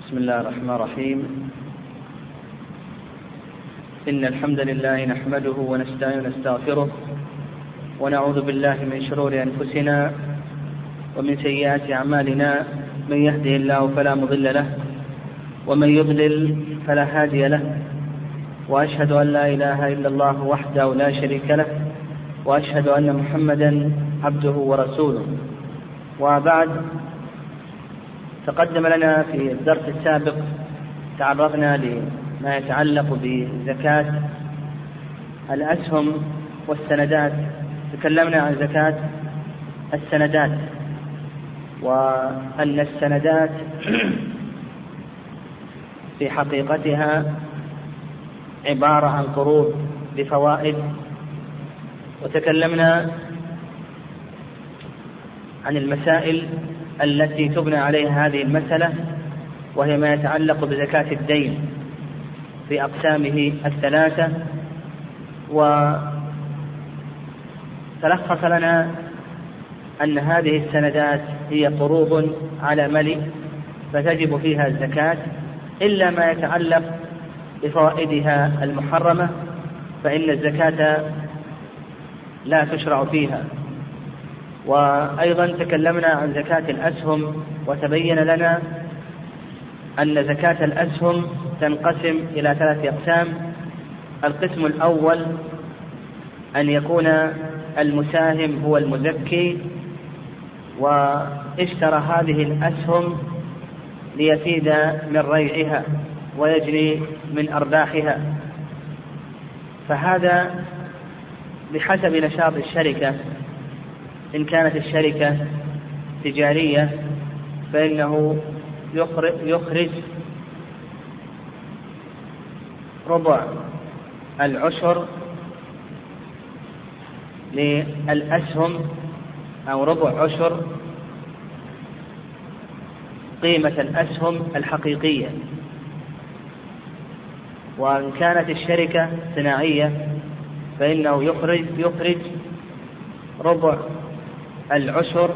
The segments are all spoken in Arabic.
بسم الله الرحمن الرحيم. إن الحمد لله نحمده ونستعين ونستغفره ونعوذ بالله من شرور أنفسنا ومن سيئات أعمالنا، من يهده الله فلا مضل له ومن يضلل فلا هادي له، وأشهد أن لا إله إلا الله وحده لا شريك له، وأشهد أن محمدا عبده ورسوله. وبعد، تقدم لنا في الدرس السابق تعرضنا لما يتعلق بزكاة الأسهم والسندات. تكلمنا عن زكاة السندات، وأن السندات في حقيقتها عبارة عن قروض بفوائد، وتكلمنا عن المسائل التي تبنى عليها هذه المسألة، وهي ما يتعلق بزكاة الدين في أقسامه الثلاثة. وتلخص لنا أن هذه السندات هي قروض على ملك فتجب فيها الزكاة، إلا ما يتعلق بفوائدها المحرمة فإن الزكاة لا تشرع فيها. وأيضا تكلمنا عن زكاة الأسهم، وتبين لنا أن زكاة الأسهم تنقسم إلى 3 أقسام. القسم الأول أن يكون المساهم هو المزكي، واشترى هذه الأسهم ليفيد من ريعها ويجني من أرباحها، فهذا بحسب نشاط الشركة. إن كانت الشركة تجارية فإنه يخرج ربع العشر للأسهم أو ربع عشر قيمة الأسهم الحقيقية. وإن كانت الشركة صناعية فإنه يخرج ربع العشر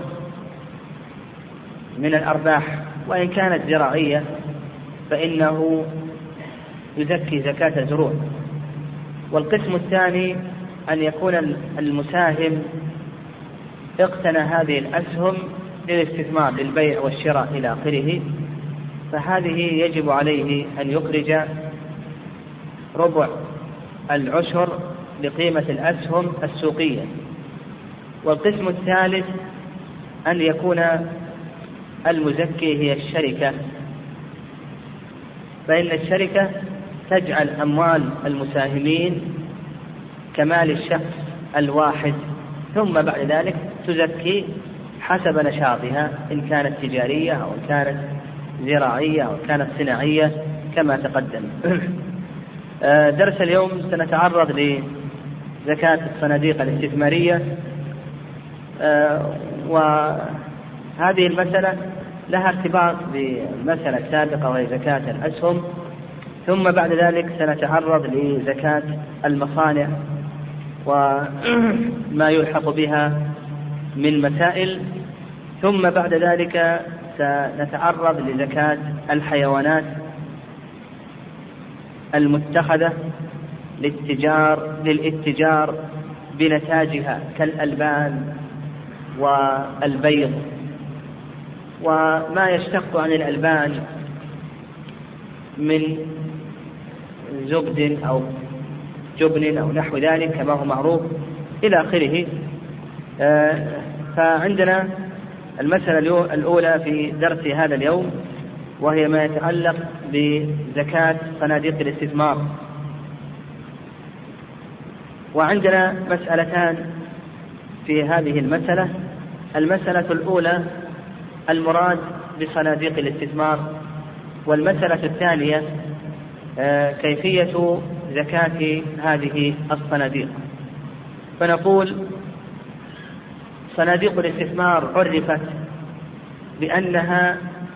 من الأرباح. وإن كانت زراعية فإنه يزكي زكاة الزروع. والقسم الثاني أن يكون المساهم اقتنى هذه الأسهم للاستثمار للبيع والشراء إلى آخره، فهذه يجب عليه أن يخرج ربع العشر لقيمة الأسهم السوقية. والقسم الثالث أن يكون المزكي هي الشركة، فإن الشركة تجعل أموال المساهمين كمال الشخص الواحد، ثم بعد ذلك تزكي حسب نشاطها، إن كانت تجارية أو إن كانت زراعية أو كانت صناعية كما تقدم. درس اليوم سنتعرض لزكاة الصناديق الاستثمارية، وهذه المسألة لها ارتباط بمسألة سابقة وهي زكاة الأسهم. ثم بعد ذلك سنتعرض لزكاة المصانع وما يلحق بها من مسائل. ثم بعد ذلك سنتعرض لزكاة الحيوانات المتخذة للاتجار بنتاجها كالألبان والبيض، وما يشتق عن الألبان من زبد أو جبن أو نحو ذلك كما هو معروف إلى آخره. فعندنا المسألة الأولى في درس هذا اليوم، وهي ما يتعلق بزكاة صناديق الاستثمار. وعندنا مسألتان في هذه المسألة. المسألة الأولى المراد بصناديق الاستثمار، والمسألة الثانية كيفية زكاة هذه الصناديق. فنقول صناديق الاستثمار عرفت بأنها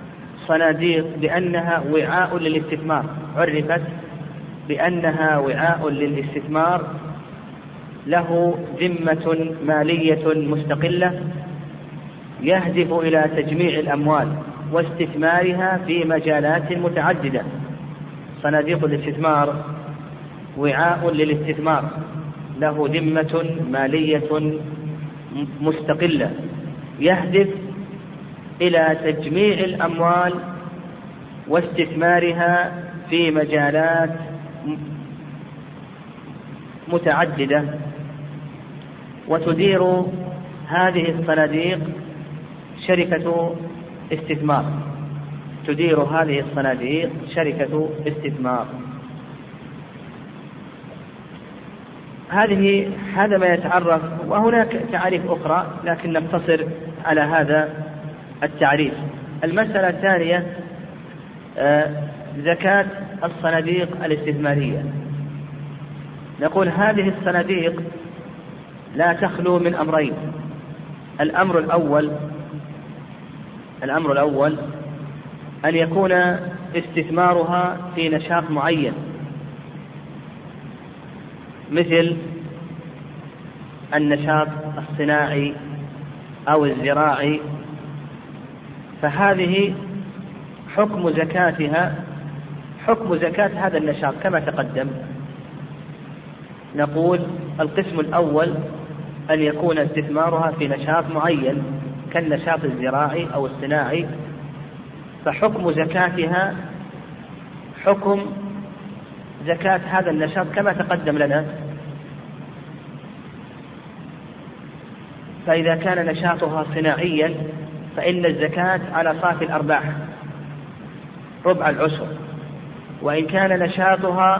وعاء للاستثمار، عرفت بأنها وعاء للاستثمار له ذمة مالية مستقلة يهدف إلى تجميع الأموال واستثمارها في مجالات متعددة. صناديق الاستثمار وعاء للاستثمار، له ذمة مالية مستقلة يهدف إلى تجميع الأموال واستثمارها في مجالات متعددة، وتدير هذه الصناديق شركة استثمار. تدير هذه الصناديق شركة استثمار. هذا ما يتعرف، وهناك تعريف أخرى لكن نقتصر على هذا التعريف. المسألة الثانية زكاة الصناديق الاستثمارية. نقول هذه الصناديق لا تخلو من أمرين. الأمر الأول أن يكون استثمارها في نشاط معين، مثل النشاط الصناعي أو الزراعي، فهذه حكم زكاتها حكم زكاة هذا النشاط كما تقدم. نقول القسم الأول أن يكون استثمارها في نشاط معين كالنشاط الزراعي أو الصناعي، فحكم زكاتها حكم زكاة هذا النشاط كما تقدم لنا. فإذا كان نشاطها صناعيا فإن الزكاة على صافي الأرباح ربع العشر، وإن كان نشاطها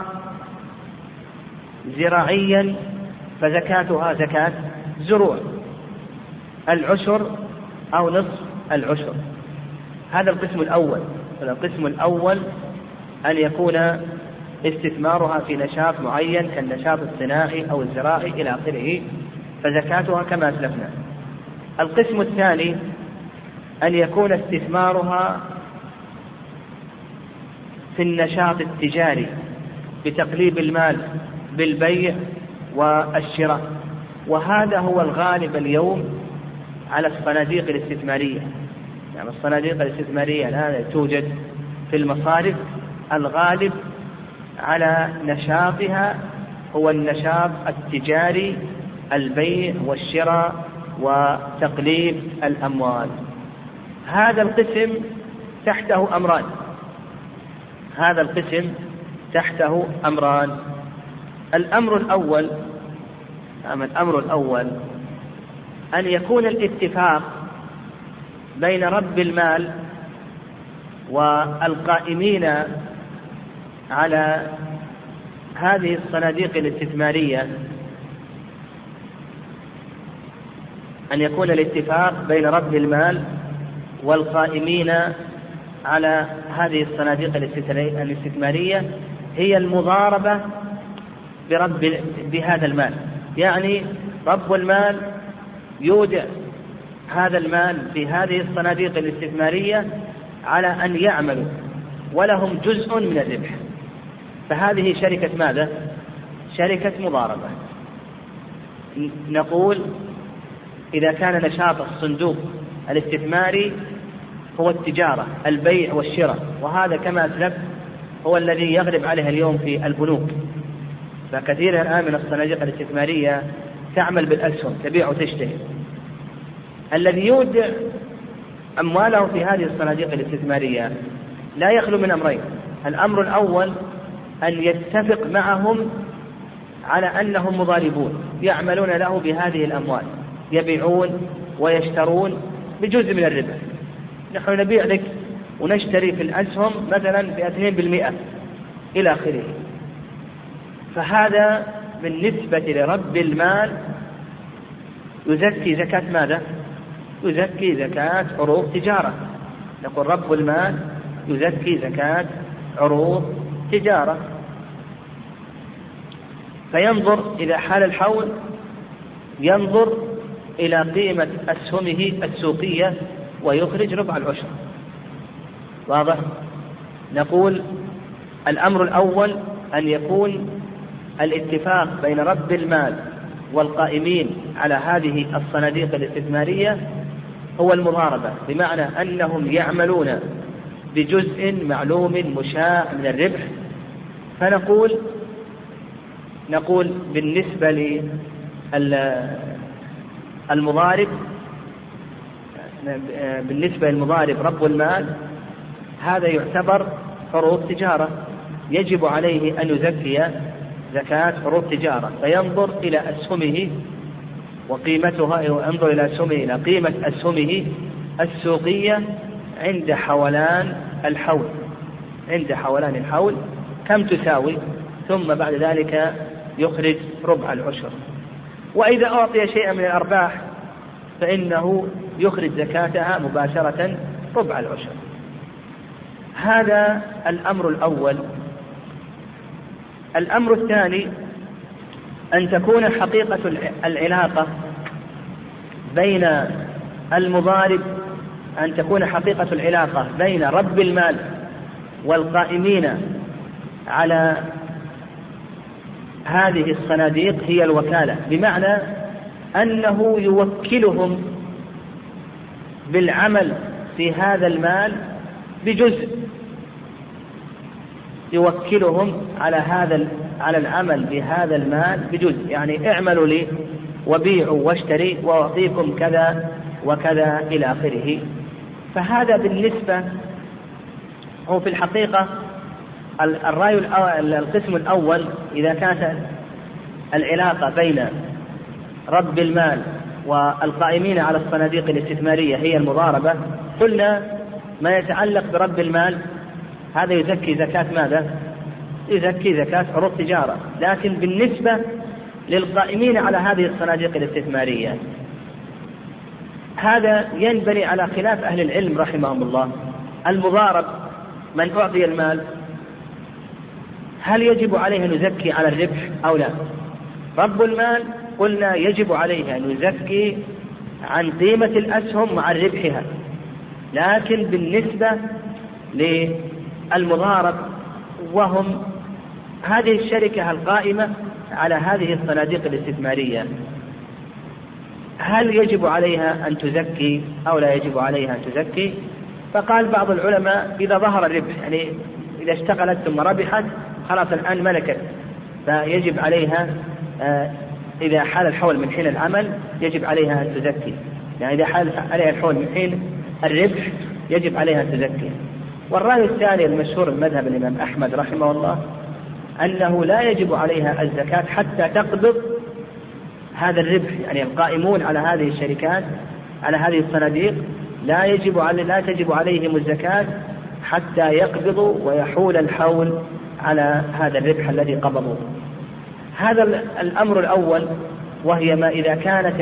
زراعيا فزكاتها زكاة زروع، العشر أو نصف العشر. هذا القسم الأول. القسم الأول أن يكون استثمارها في نشاط معين كالنشاط الصناعي أو الزراعي إلى آخره، فزكاتها كما أسلفنا. القسم الثاني أن يكون استثمارها في النشاط التجاري بتقليب المال بالبيع والشراء، وهذا هو الغالب اليوم على الصناديق الاستثمارية. يعني الصناديق الاستثمارية الآن توجد في المصارف، الغالب على نشاطها هو النشاط التجاري، البيع والشراء وتقليب الأموال. هذا القسم تحته أمران. الأمر الأول أن يكون الاتفاق بين رب المال والقائمين على هذه الصناديق الاستثمارية، أن يكون الاتفاق بين رب المال والقائمين على هذه الصناديق الاستثمارية هي المضاربة بهذا المال. يعني رب المال يودع هذا المال في هذه الصناديق الاستثمارية على أن يعملوا ولهم جزء من الربح، فهذه شركة ماذا؟ شركة مضاربة. نقول إذا كان نشاط الصندوق الاستثماري هو التجارة، البيع والشراء، وهذا كما أسلف هو الذي يغلب عليه اليوم في البنوك، فكثير الآن من الصناديق الاستثمارية تعمل بالأسهم، تبيع وتشتري. الذي يودع أمواله في هذه الصناديق الاستثمارية لا يخلو من أمرين. الأمر الأول أن يتفق معهم على أنهم مضاربون يعملون له بهذه الأموال، يبيعون ويشترون بجزء من الربح. نحن نبيع لك ونشتري في الأسهم مثلا ب2% إلى آخره. فهذا بالنسبة لرب المال يزكي زكاة ماذا؟ يزكي زكاة عروض تجارة. نقول رب المال يزكي زكاة عروض تجارة، فينظر إذا حال الحول ينظر إلى قيمة أسهمه السوقية ويخرج ربع العشر. واضح؟ نقول الأمر الأول أن يكون الاتفاق بين رب المال والقائمين على هذه الصناديق الاستثمارية هو المضاربة، بمعنى أنهم يعملون بجزء معلوم مشاع من الربح. فنقول بالنسبة للمضارب، رب المال، هذا يعتبر عروض تجارة، يجب عليه أن يزكي زكاة عروض تجارة، فينظر إلى أسهمه وقيمتها، ينظر إلى أسهمه إلى قيمة أسهمه السوقية عند حولان الحول كم تساوي، ثم بعد ذلك يخرج ربع العشر. وإذا أعطي شيئا من الأرباح فإنه يخرج زكاتها مباشرة ربع العشر. هذا الأمر الأول. الأمر الثاني أن تكون حقيقة العلاقة بين المضارب، أن تكون حقيقة العلاقة بين رب المال والقائمين على هذه الصناديق هي الوكالة، بمعنى أنه يوكلهم بالعمل في هذا المال بجزء، يوكلهم على العمل بهذا المال بجزء، يعني اعملوا لي وبيعوا واشتري وأعطيكم كذا وكذا إلى آخره. فهذا بالنسبة هو في الحقيقة القسم الأول. إذا كانت العلاقة بين رب المال والقائمين على الصناديق الاستثمارية هي المضاربة، قلنا ما يتعلق برب المال هذا يزكي زكاة ماذا؟ يزكي زكاة عروض تجارة. لكن بالنسبة للقائمين على هذه الصناديق الاستثمارية هذا ينبني على خلاف أهل العلم رحمهم الله. المضارب من أعطي المال هل يجب عليه أن يزكي على الربح أو لا؟ رب المال قلنا يجب عليه أن يزكي عن قيمة الأسهم وعن ربحها. لكن بالنسبة للمضارب وهم هذه الشركة القائمة على هذه الصناديق الاستثمارية، هل يجب عليها أن تزكي أو لا يجب عليها أن تزكي؟ فقال بعض العلماء إذا ظهر الربح، يعني إذا اشتغلت ثم ربحت خلاص الآن ملكت، فيجب عليها إذا حال الحول من حين العمل يجب عليها أن تزكي، يعني إذا حال عليها الحول من حين الربح يجب عليها أن تزكي. والرأي الثاني المشهور المذهب الإمام أحمد رحمه الله أنه لا يجب عليها الزكاة حتى تقبض هذا الربح، يعني القائمون على هذه الشركات على هذه الصناديق لا تجب عليهم الزكاة حتى يقبضوا ويحول الحول على هذا الربح الذي قبضوه. هذا الأمر الأول، وهي ما إذا كانت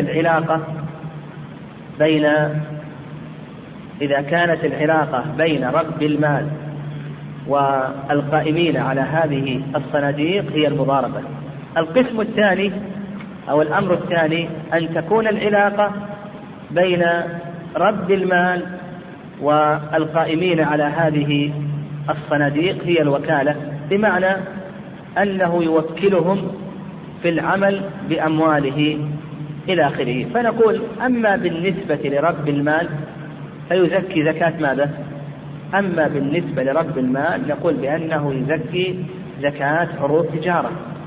العلاقة بين رب المال والقائمين على هذه الصناديق هي المضاربة. القسم الثاني أو الأمر الثاني أن تكون العلاقة بين رب المال والقائمين على هذه الصناديق هي الوكالة، بمعنى أنه يوكلهم في العمل بأمواله إلى آخره. فنقول أما بالنسبة لرب المال فيزكي زكاة ماذا؟ أما بالنسبة لرب المال نقول بأنه يزكي زكاة عروض تجارة،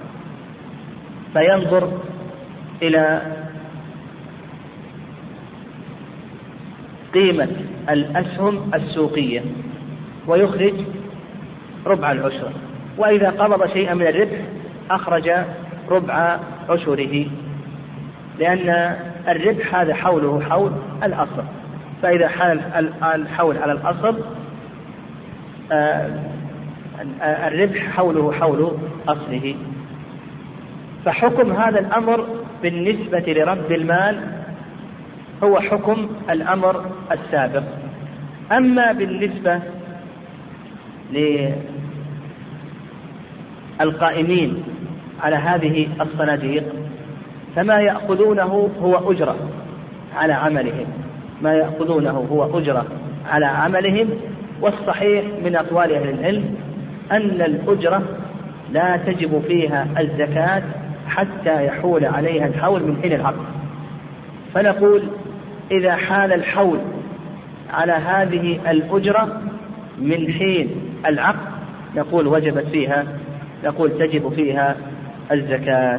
فينظر إلى قيمة الأسهم السوقية ويخرج ربع العشر، وإذا قبض شيئا من الربح أخرج ربع عشره، لأن الربح هذا حوله حول الأصل، فإذا حال الحول على الأصل الربح حوله حول أصله. فحكم هذا الأمر بالنسبة لرب المال هو حكم الأمر السابق. أما بالنسبة للقائمين على هذه الصناديق فما يأخذونه هو أجرة على عملهم، والصحيح من أقوال أهل العلم أن الأجرة لا تجب فيها الزكاة حتى يحول عليها الحول من حين العقد. فنقول إذا حال الحول على هذه الأجرة من حين العقد نقول وجبت فيها، نقول تجب فيها الزكاة.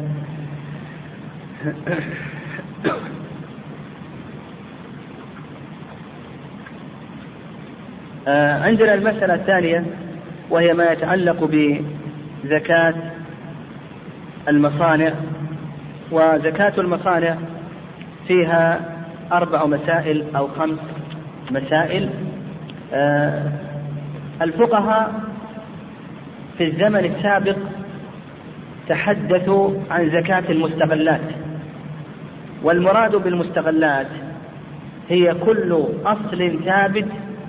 عندنا المسألة الثانية وهي ما يتعلق بزكاة المصانع. وزكاة المصانع فيها 4 مسائل أو 5 مسائل. الفقهاء في الزمن السابق تحدثوا عن زكاة المستغلات، والمراد بالمستغلات هي كل أصل ثابت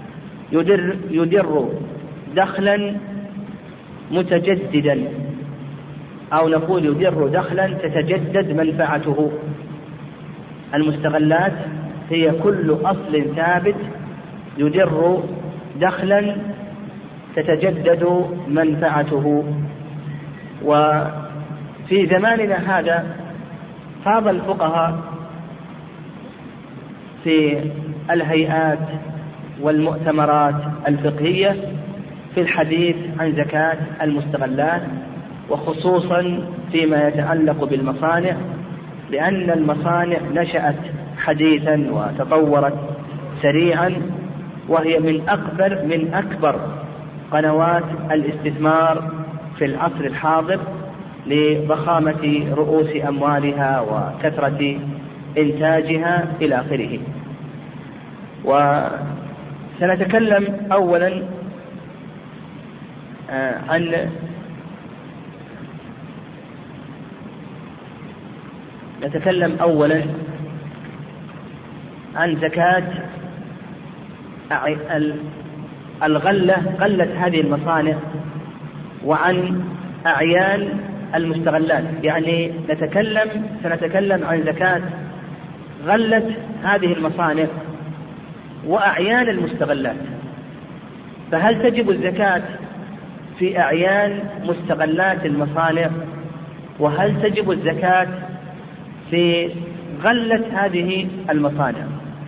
يدر دخلا متجددا، أو نقول يدر دخلا تتجدد منفعته. المستغلات هي كل أصل ثابت يدر دخلا تتجدد منفعته. وفي زماننا هذا فاض الفقهاء في الهيئات والمؤتمرات الفقهية في الحديث عن زكاة المستغلات، وخصوصا فيما يتعلق بالمصانع، لأن المصانع نشأت حديثا وتطورت سريعا، وهي من أكبر قنوات الاستثمار في العصر الحاضر لضخامة رؤوس أموالها وكثرة إنتاجها إلى آخره. وسنتكلم أولا عن زكاة غلة هذه المصانع، وعن أعيان المستغلات. يعني سنتكلم عن زكاة غلة هذه المصانع وأعيان المستغلات. فهل تجب الزكاة في أعيان مستغلات المصانع، وهل تجب الزكاة في غلة هذه المصانع؟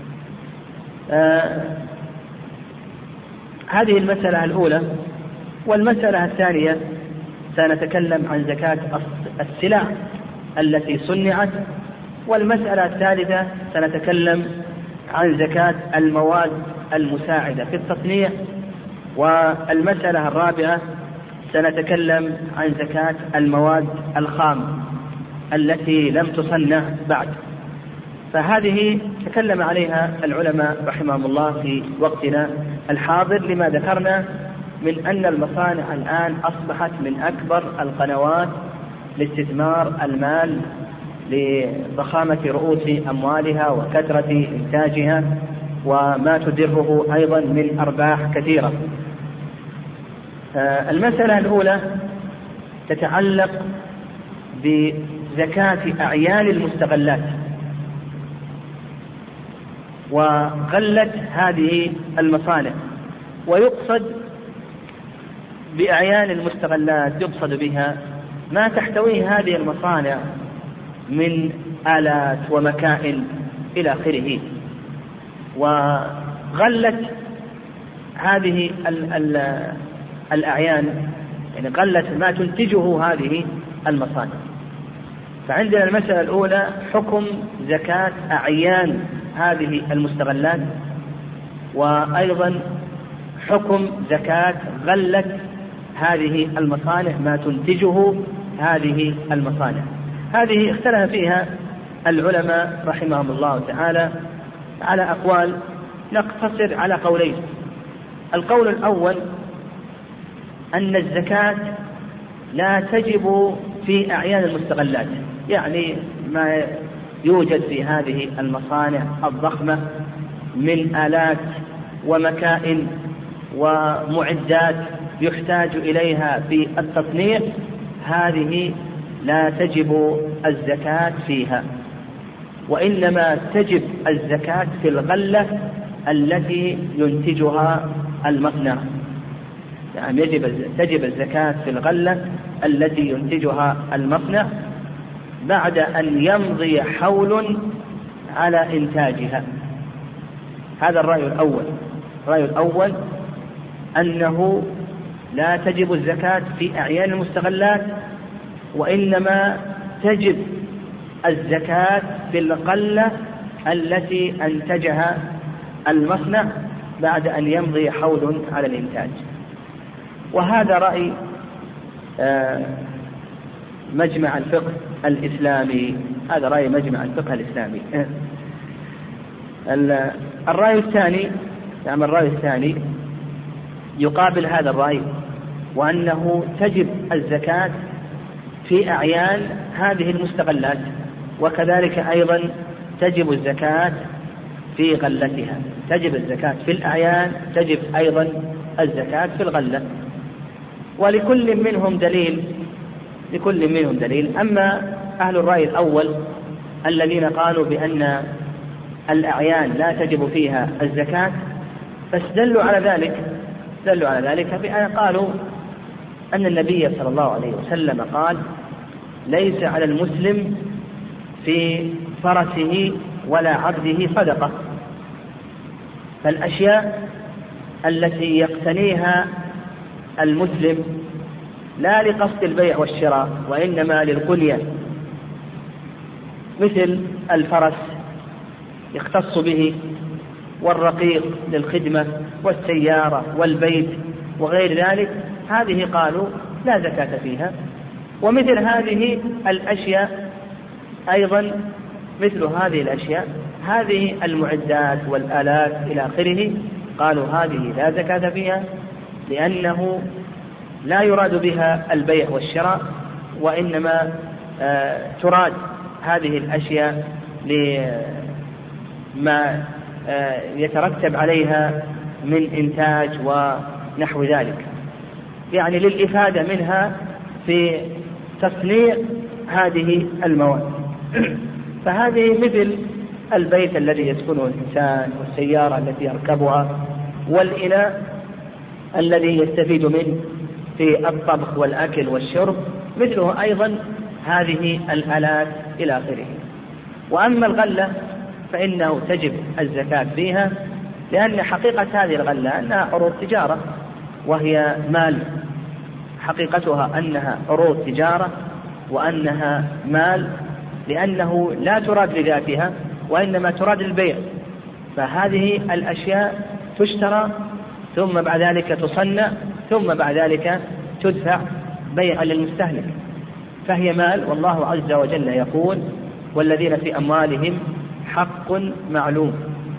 هذه المسألة الأولى. والمسألة الثانية سنتكلم عن زكاة السلع التي صنعت. والمسألة الثالثة سنتكلم عن زكاة المواد المساعدة في التصنيع. والمسألة الرابعة سنتكلم عن زكاة المواد الخام التي لم تصنع بعد. فهذه تكلم عليها العلماء رحمهم الله في وقتنا الحاضر، لما ذكرنا من أن المصانع الآن أصبحت من أكبر القنوات لاستثمار المال لضخامة رؤوس أموالها وكثرة إنتاجها، وما تدره أيضا من أرباح كثيرة. المسألة الأولى تتعلق بزكاة أعيان المستغلات وغلة هذه المصانع. ويقصد بأعيان المستغلات يقصد بها ما تحتويه هذه المصانع من آلات ومكائن إلى آخره. وغلة هذه الأعيان يعني غلة ما تنتجه هذه المصانع. فعندنا المسألة الأولى حكم زكاة أعيان هذه المستغلات، وأيضا حكم زكاة غلة هذه المصانع ما تنتجه هذه المصانع. هذه اختلف فيها العلماء رحمهم الله تعالى على أقوال، نقتصر على قولين. القول الأول أن الزكاة لا تجب في أعيان المستغلات، يعني ما يوجد في هذه المصانع الضخمة من آلات ومكائن ومعدات يحتاج إليها في التصنيع، هذه لا تجب الزكاة فيها، وإنما تجب الزكاة في الغلة التي ينتجها المصنع. يعني تجب الزكاة في الغلة التي ينتجها المصنع بعد أن يمضي حول على إنتاجها. هذا الرأي الأول. الرأي الأول أنه لا تجب الزكاة في أعيان المستغلات، وإنما تجب الزكاة في الغلة التي أنتجها المصنع بعد أن يمضي حول على الإنتاج. وهذا رأي مجمع الفقه الإسلامي. هذا رأي مجمع الفقه الإسلامي. الرأي الثاني يقابل هذا الرأي، وأنه تجب الزكاة في أعيان هذه المستغلات، وكذلك أيضا تجب الزكاة في غلتها. تجب الزكاة في الأعيان، تجب أيضا الزكاة في الغلة، ولكل منهم دليل. أما أهل الرأي الأول الذين قالوا بأن الأعيان لا تجب فيها الزكاة، فاستدلوا على ذلك بأن قالوا أن النبي صلى الله عليه وسلم قال: ليس على المسلم في فرسه ولا عبده صدقة. فالأشياء التي يقتنيها المسلم لا لقصد البيع والشراء، وإنما للقنية، مثل الفرس يختص به، والرقيق للخدمة، والسيارة والبيت وغير ذلك، هذه قالوا لا زكاة فيها. ومثل هذه الأشياء أيضا، مثل هذه الأشياء، هذه المعدات والآلات إلى آخره، قالوا هذه لا زكاة فيها، لأنه لا يراد بها البيع والشراء، وإنما تراد هذه الأشياء لما يترتب عليها من إنتاج ونحو ذلك، يعني للإفادة منها في تصنيع هذه المواد. فهذه مثل البيت الذي يسكنه الإنسان، والسيارة التي يركبها، والإناء الذي يستفيد منه في الطبخ والأكل والشرب، مثله أيضا هذه الآلات إلى آخره. وأما الغلة فإنه تجب الزكاة فيها، لأن حقيقة هذه الغلة أنها عروض تجارة، وهي مال. حقيقتها أنها عروض تجارة وأنها مال، لأنه لا تراد لذاتها، وإنما تراد البيع. فهذه الأشياء تشترى، ثم بعد ذلك تصنع، ثم بعد ذلك تدفع بيعا للمستهلك، فهي مال. والله عز وجل يقول: والذين في أموالهم حق معلوم.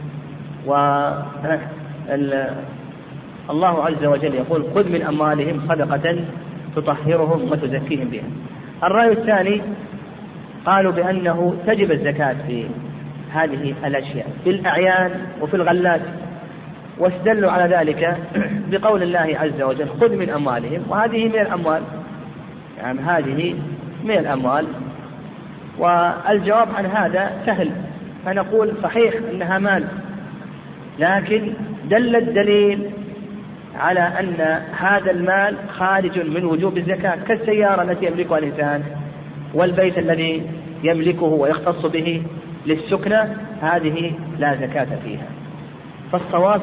الله عز وجل يقول: خذ من أموالهم صدقة تطهرهم وتزكيهم بها. الرأي الثاني قالوا بأنه تجب الزكاة في هذه الأشياء في الأعيان وفي الغلات، واستدلوا على ذلك بقول الله عز وجل: خذ من أموالهم. وهذه من الأموال، يعني هذه من الأموال. والجواب عن هذا سهل، فنقول صحيح أنها مال، لكن دل الدليل على أن هذا المال خارج من وجوب الزكاة، كالسيارة التي يملكها الإنسان، والبيت الذي يملكه ويختص به للسكنة، هذه لا زكاة فيها. فالصواب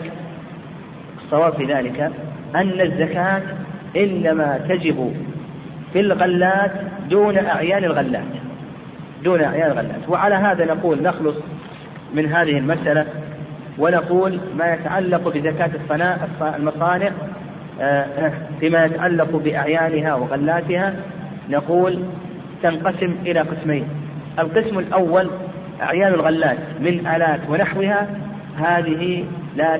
في ذلك أن الزكاة إنما تجب في الغلات دون أعيان الغلات. وعلى هذا نقول نخلص من هذه المسألة، ونقول ما يتعلق بزكاة المصانع فيما يتعلق بأعيانها وغلاتها، نقول تنقسم إلى قسمين. القسم الأول أعيان الغلات من آلات ونحوها، هذه لا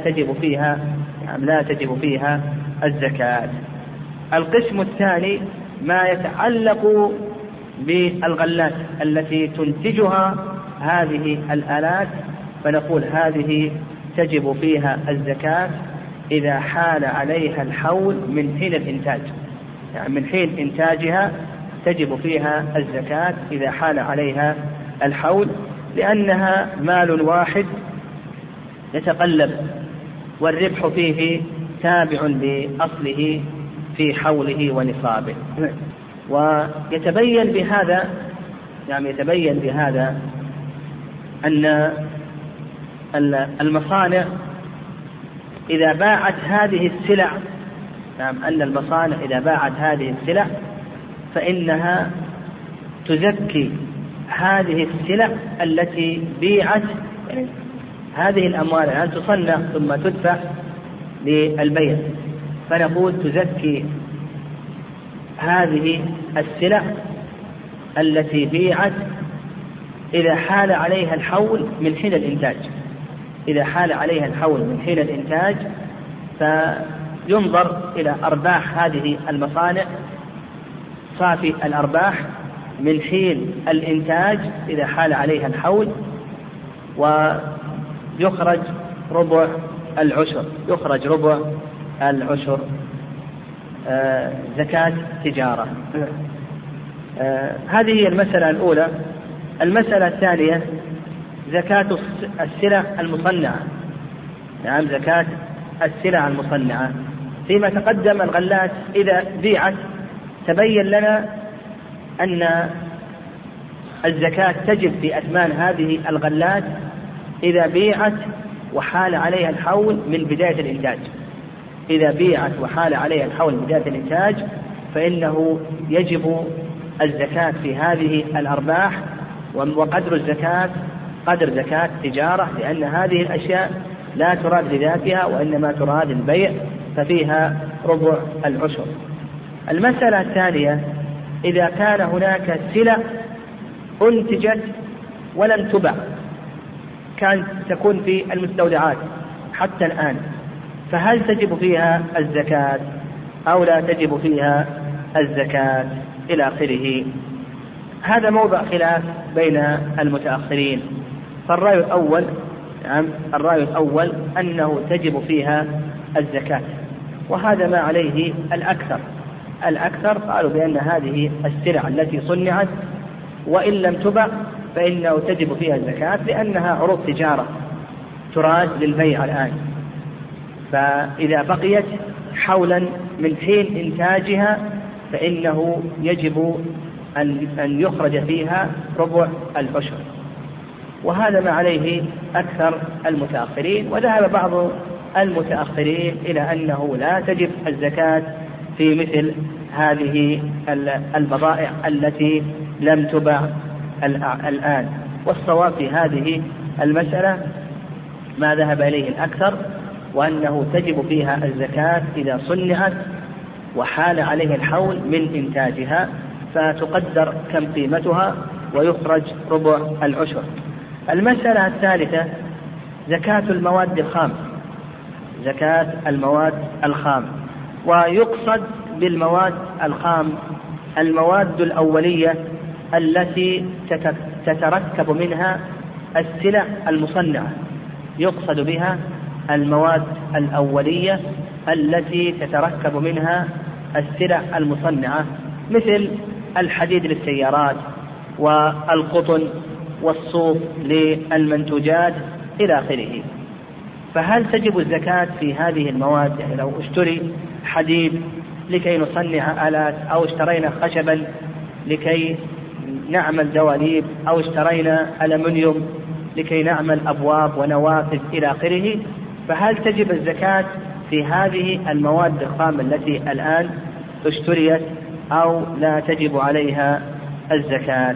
تجب فيها الزكاة. القسم الثاني ما يتعلق بالغلات التي تنتجها هذه الآلات، فنقول هذه تجب فيها الزكاة إذا حال عليها الحول من حين الإنتاج، يعني من حين إنتاجها تجب فيها الزكاة إذا حال عليها الحول، لأنها مال واحد يتقلب، والربح فيه تابع لأصله في حوله ونصابه. ويتبين بهذا أن المصانع إذا باعت هذه السلع، أن المصانع إذا باعت هذه السلع فإنها تزكي هذه السلع التي بيعت، يعني هذه الأموال الآن تصنع ثم تدفع للبيع، فنقول تزكي هذه السلع التي بيعت إذا حال عليها الحول من حين الإنتاج. إذا حال عليها الحول من حين الإنتاج فينظر إلى أرباح هذه المصانع، صافي الأرباح من حين الإنتاج إذا حال عليها الحول، ويخرج ربع العشر، يخرج ربع العشر زكاة تجارة. هذه هي المسألة الأولى. المسألة الثانية زكاة السلع المصنعة. نعم، زكاة السلع المصنعة. فيما تقدم الغلات إذا بيعت تبين لنا أن الزكاة تجب في أثمان هذه الغلات إذا بيعت وحال عليها الحول من بداية الإنتاج. إذا بيعت وحال عليها الحول من بداية الإنتاج فإنه يجب الزكاة في هذه الأرباح، وقدر الزكاة قدر زكاة تجارة، لأن هذه الأشياء لا تراد لذاتها وإنما تراد البيع، ففيها ربع العشر. المسألة الثانية إذا كان هناك سلع أنتجت ولم تباع، كانت تكون في المستودعات حتى الآن، فهل تجب فيها الزكاة أو لا تجب فيها الزكاة إلى آخره؟ هذا موضع خلاف بين المتأخرين. فالرأي الأول، الرأي الأول أنه تجب فيها الزكاة، وهذا ما عليه الأكثر. الأكثر قالوا بأن هذه السلع التي صنعت وإن لم تبع فإنه تجب فيها الزكاة، لأنها عروض تجارة تراد للبيع الآن، فإذا بقيت حولا من حين إنتاجها فإنه يجب أن يخرج فيها ربع العشر، وهذا ما عليه أكثر المتأخرين. وذهب بعض المتأخرين إلى أنه لا تجب الزكاة في مثل هذه البضائع التي لم تباع الآن. والصواب في هذه المسألة ما ذهب إليه الأكثر، وأنه تجب فيها الزكاة إذا صنعت وحال عليها الحول من إنتاجها، فتقدر كم قيمتها ويخرج ربع العشر. المسألة الثالثة زكاة المواد الخام. زكاة المواد الخام، ويقصد بالمواد الخام المواد الأولية التي تتركب منها السلع المصنعة. يقصد بها المواد الأولية التي تتركب منها السلع المصنعة، مثل الحديد للسيارات والقطن والصوف للمنتوجات إلى آخره. فهل تجب الزكاة في هذه المواد؟ يعني لو اشتري حديد لكي نصنع آلات، أو اشترينا خشبا لكي نعمل دواليب، أو اشترينا ألمنيوم لكي نعمل أبواب ونوافذ إلى آخره، فهل تجب الزكاة في هذه المواد الخام التي الآن اشتريت أو لا تجب عليها الزكاة؟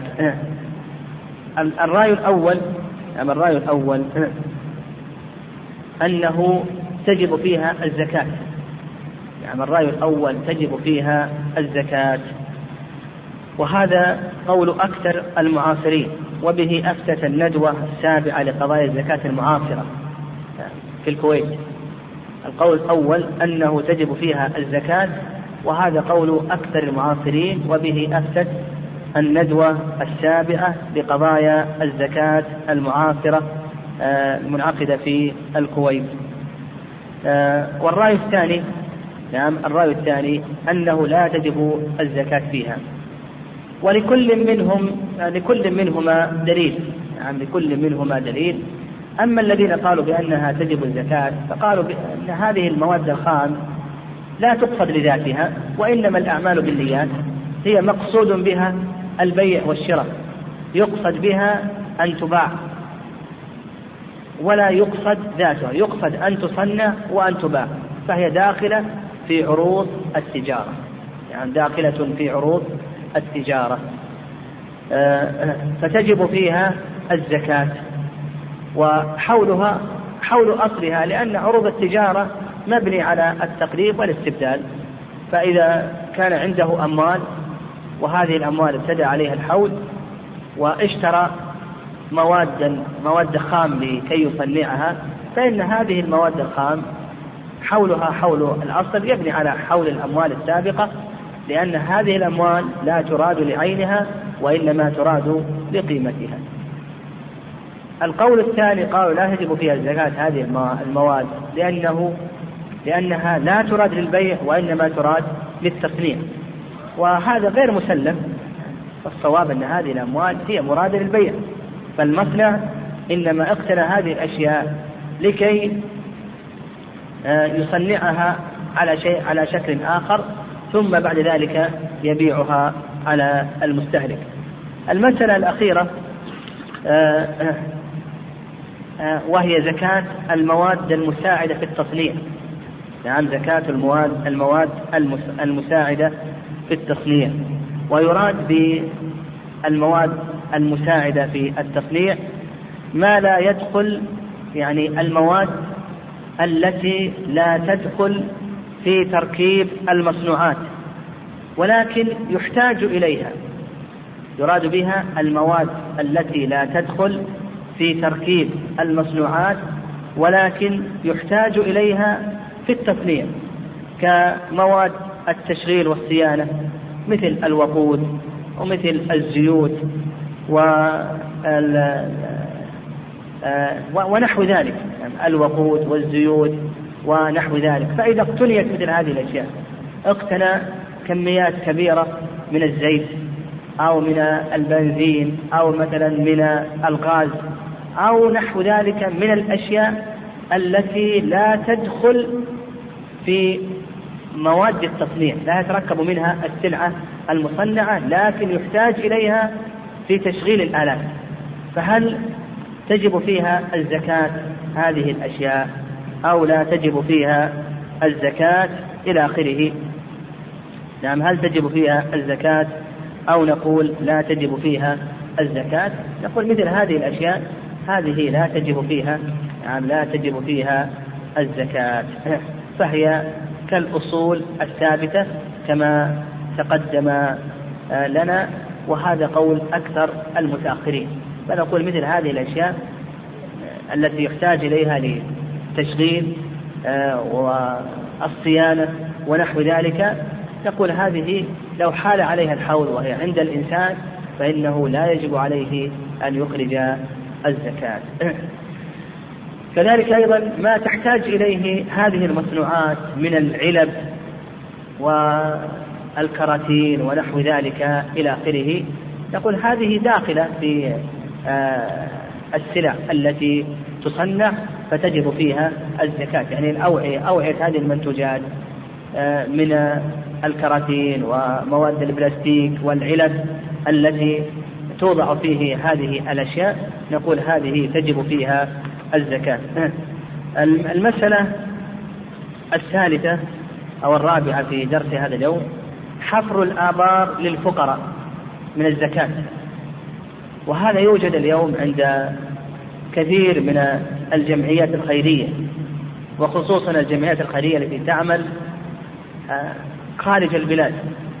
الرأي الأول أنه تجب فيها الزكاة. يعني الرأي الأول تجب فيها الزكاة، وهذا قول أكثر المعاصرين، وبه أفتت الندوة السابعة لقضايا الزكاة المعاصرة في الكويت. القول الأول أنه تجب فيها الزكاة، وهذا قول أكثر المعاصرين، وبه أفتت الندوة السابعة لقضايا الزكاة المعاصرة المنعقدة في الكويت. والرأي الثاني، الرأي الثاني أنه لا تجب الزكاة فيها، لكل منهما دليل. لكل منهما دليل. أما الذين قالوا بأنها تجب الزكاة فقالوا بأن هذه المواد الخام لا تقصد لذاتها، وإنما الأعمال بالنيات، هي مقصود بها البيع والشراء، يقصد بها أن تباع، ولا يقصد ذاتها، يقصد أن تصنع وأن تباع، فهي داخلة في عروض التجارة، يعني داخلة في عروض التجارة، فتجب فيها الزكاة. وحولها حول أصلها، لأن عروض التجارة مبني على التقريب والاستبدال، فإذا كان عنده أموال وهذه الأموال ابتدأ عليها الحول واشترى مواد خام لكي يصنعها، فإن هذه المواد الخام حولها حول الأصل يبني على حول الأموال السابقة، لأن هذه الأموال لا تراد لعينها وإنما تراد لقيمتها. القول الثاني قالوا لا تجب فيها الزكاة هذه المواد لأنها لا تراد للبيع وإنما تراد للتصنيع، وهذا غير مسلم. الصواب أن هذه الأموال هي مرادة للبيع، فالمصنع إنما اقتنى هذه الأشياء لكي يصنعها على شكل آخر، ثم بعد ذلك يبيعها على المستهلك. المسألة الأخيرة وهي زكاة المواد المساعدة في التصنيع. نعم، زكاة المواد المساعدة في التصنيع. ويراد بالمواد المساعدة في التصنيع ما لا يدخل، يعني المواد التي لا تدخل في تركيب المصنوعات ولكن يحتاج إليها. يراد بها المواد التي لا تدخل في تركيب المصنوعات ولكن يحتاج إليها في التصنيع، كمواد التشغيل والصيانة مثل الوقود ومثل الزيوت ونحو ذلك، يعني الوقود والزيوت ونحو ذلك. فإذا اقتنيت مثل هذه الأشياء، اقتنى كميات كبيرة من الزيت أو من البنزين أو مثلا من الغاز أو نحو ذلك من الأشياء التي لا تدخل في مواد التصنيع، لا يتركب منها السلعة المصنعة لكن يحتاج إليها في تشغيل الآلات، فهل تجب فيها الزكاة هذه الأشياء أو لا تجب فيها الزكاة إلى آخره؟ نعم، هل تجب فيها الزكاة أو نقول لا تجب فيها الزكاة؟ نقول مثل هذه الأشياء هذه لا تجب فيها، نعم لا تجب فيها الزكاة، فهي كالأصول الثابتة كما تقدم لنا، وهذا قول أكثر المتأخرين. فنقول مثل هذه الأشياء التي يحتاج إليها لتشغيل والصيانة ونحو ذلك، نقول هذه لو حال عليها الحول وهي عند الإنسان فإنه لا يجب عليه أن يخرج الزكاة. كذلك أيضا ما تحتاج إليه هذه المصنوعات من العلب والكراتين ونحو ذلك إلى آخره، نقول هذه داخلة في السلع التي تصنع فتجب فيها الزكاة. يعني أوعية هذه المنتوجات من الكراتين ومواد البلاستيك والعلب التي توضع فيه هذه الأشياء، نقول هذه تجب فيها الزكاة. المسألة الثالثة أو الرابعة في درس هذا اليوم حفر الآبار للفقراء من الزكاة. وهذا يوجد اليوم عند كثير من الجمعيات الخيرية، وخصوصا الجمعيات الخيرية التي تعمل خارج البلاد،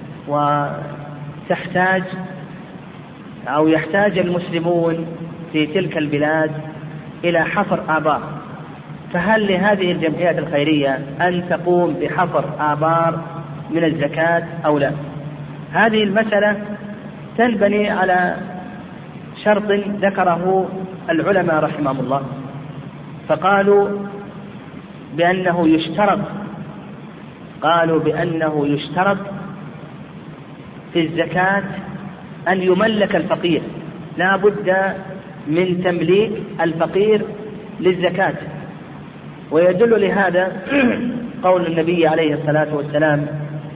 وتحتاج أو يحتاج المسلمون في تلك البلاد إلى حفر آبار. فهل لهذه الجمعيات الخيرية أن تقوم بحفر آبار من الزكاة أو لا؟ هذه المسألة تنبني على شرط ذكره العلماء رحمهم الله، فقالوا بأنه يشترط في الزكاة أن يملك الفقير، لا بد من تمليك الفقير للزكاة. ويدل لهذا قول النبي عليه الصلاة والسلام: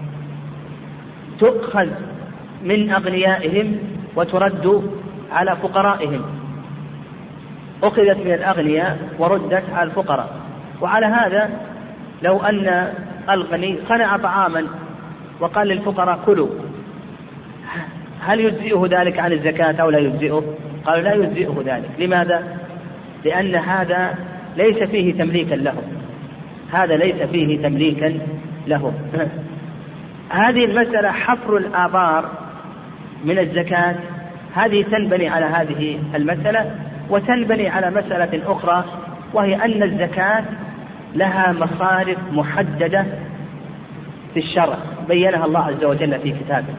تؤخذ من أغنيائهم وترد على فقرائهم. أخذت من الأغنياء وردت على الفقراء. وعلى هذا لو أن الغني صنع طعاما وقال للفقراء كلوا، هل يجزئه ذلك عن الزكاة أو لا يجزئه؟ قالوا لا يجزئه ذلك. لماذا؟ لأن هذا ليس فيه تمليكا لهم، هذا ليس فيه تمليكا لهم. هذه المسألة حفر الآبار من الزكاة هذه تنبني على هذه المسألة، وتنبني على مسألة أخرى، وهي أن الزكاة لها مصارف محددة في الشرع بينها الله عز وجل في كتابه.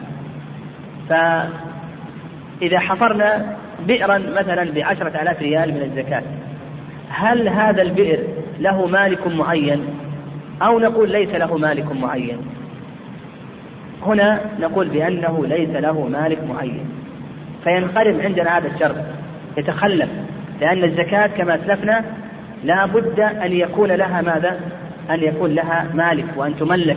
فإذا حفرنا بئرا مثلا ب10,000 ريال من الزكاة، هل هذا البئر له مالك معين أو نقول ليس له مالك معين؟ هنا نقول بأنه ليس له مالك معين، فينقرم عندنا هذا الشرط، يتخلف، لأن الزكاة كما أسلفنا لا بد أن يكون لها ماذا؟ أن يكون لها مالك، وأن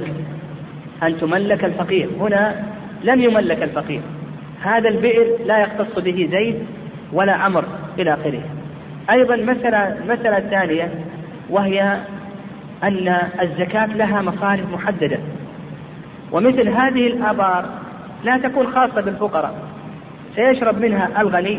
تملك الفقير. هنا لم يملك الفقير، هذا البئر لا يختص به زيد ولا عمر إلى آخره. أيضا مسألة ثانية، وهي أن الزكاة لها مصارف محددة، ومثل هذه الآبار لا تكون خاصة بالفقراء، سيشرب منها الغني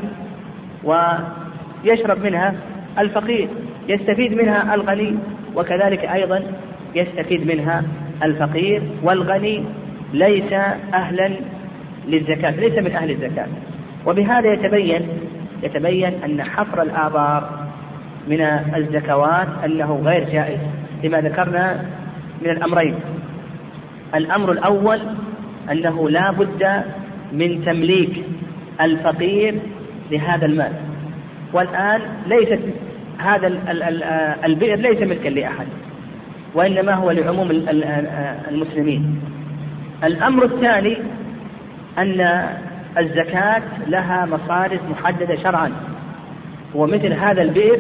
ويشرب منها الفقير، يستفيد منها الغني وكذلك أيضا يستفيد منها الفقير، والغني ليس أهلا للزكاة، ليس من أهل الزكاة. وبهذا يتبين أن حفر الآبار من الزكوات أنه غير جائز لما ذكرنا من الأمرين. الأمر الأول أنه لا بد من تمليك الفقير لهذا المال، والآن ليست هذا البئر ليس ملكا لأحد، وإنما هو لعموم المسلمين. الأمر الثاني أن الزكاة لها مصارف محددة شرعا، ومثل هذا البئر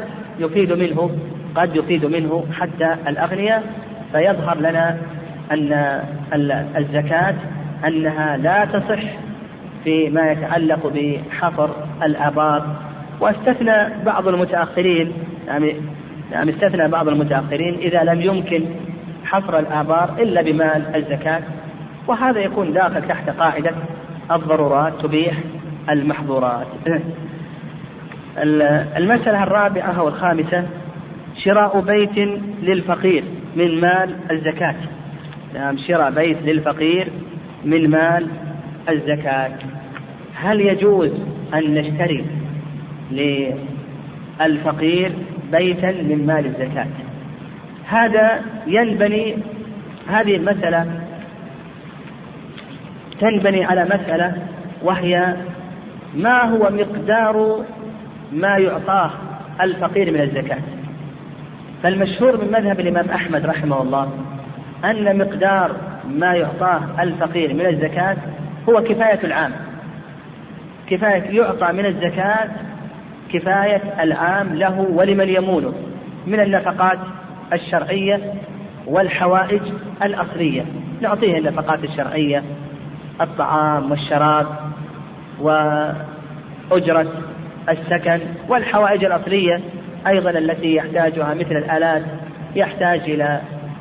قد يفيد منه حتى الأغنياء، فيظهر لنا أن الزكاة أنها لا تصح فيما يتعلق بحفر الآبار. واستثنى بعض المتأخرين، يعني استثنى بعض المتأخرين إذا لم يمكن حفر الآبار إلا بمال الزكاة، وهذا يكون داخل تحت قاعدة الضرورات تبيح المحظورات. المسألة الرابعة والخامسة شراء بيت للفقير من مال الزكاة. نعم، شراء بيت للفقير من مال الزكاة. هل يجوز أن نشتري للفقير بيتا من مال الزكاة؟ هذه المسألة تنبني على مسألة، وهي ما هو مقدار ما يعطاه الفقير من الزكاة. فالمشهور من مذهب الإمام أحمد رحمه الله أن مقدار ما يعطاه الفقير من الزكاة هو كفاية العام، يعطى من الزكاة كفاية العام له ولمن يمونه من النفقات الشرعية والحوائج الأصلية. نعطيه النفقات الشرعية، الطعام والشراب وأجرة السكن، والحوائج الأصلية أيضا التي يحتاجها مثل الآلات، يحتاج إلى